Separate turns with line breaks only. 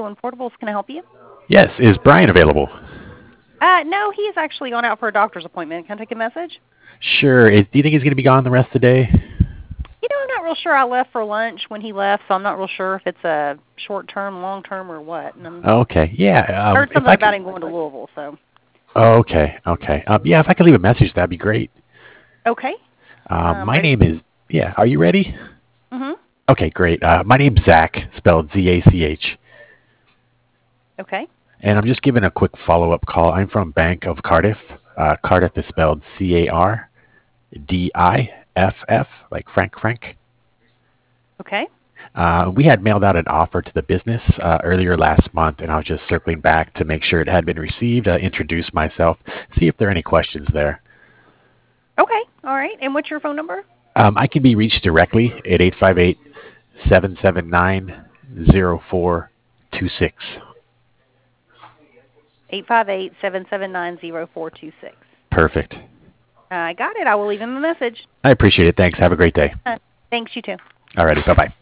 One Portables. Can I help you?
Yes, is Brian available?
No, he's actually gone out for a doctor's appointment. Can I take a message?
Sure. Do you think he's going to be gone the rest of the day?
I'm not real sure. I left for lunch when he left, so I'm not real sure if it's a short-term, long-term, or what.
Okay, yeah.
I heard something about him going to Louisville, so.
Okay. Yeah, if I could leave a message, that'd be great.
Okay.
My name is, yeah, are you ready?
Mm-hmm.
Okay, great. My name's Zach, spelled Z-A-C-H.
Okay.
And I'm just giving a quick follow-up call. I'm from Bank of Cardiff. Cardiff is spelled C-A-R-D-I-F-F, like Frank.
Okay.
We had mailed out an offer to the business earlier last month, and I was just circling back to make sure it had been received, introduce myself, see if there are any questions there.
Okay. All right. And what's your phone number?
I can be reached directly at 858-779-0426.
858-779-0426.
Perfect.
I got it. I will leave him a message.
I appreciate it. Thanks. Have a great day.
Thanks, you too.
Alrighty. Bye-bye.